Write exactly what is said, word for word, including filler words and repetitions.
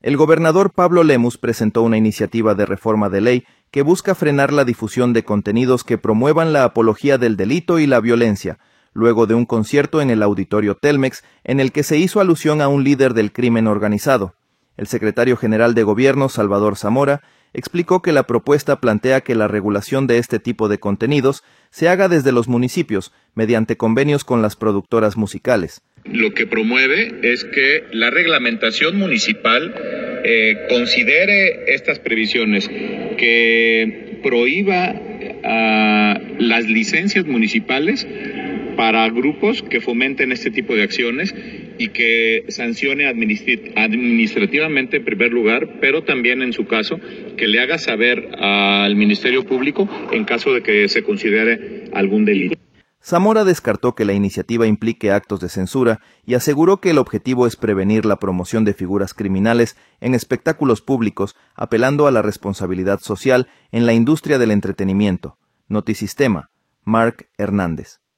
El gobernador Pablo Lemus presentó una iniciativa de reforma de ley que busca frenar la difusión de contenidos que promuevan la apología del delito y la violencia, luego de un concierto en el Auditorio Telmex en el que se hizo alusión a un líder del crimen organizado. El secretario general de Gobierno, Salvador Zamora, explicó que la propuesta plantea que la regulación de este tipo de contenidos se haga desde los municipios, mediante convenios con las productoras musicales. Lo que promueve es que la reglamentación municipal eh, considere estas previsiones, que prohíba uh, las licencias municipales para grupos que fomenten este tipo de acciones y que sancione administri- administrativamente en primer lugar, pero también en su caso que le haga saber al Ministerio Público en caso de que se considere algún delito. Zamora descartó que la iniciativa implique actos de censura y aseguró que el objetivo es prevenir la promoción de figuras criminales en espectáculos públicos, apelando a la responsabilidad social en la industria del entretenimiento. Notisistema, Mark Hernández.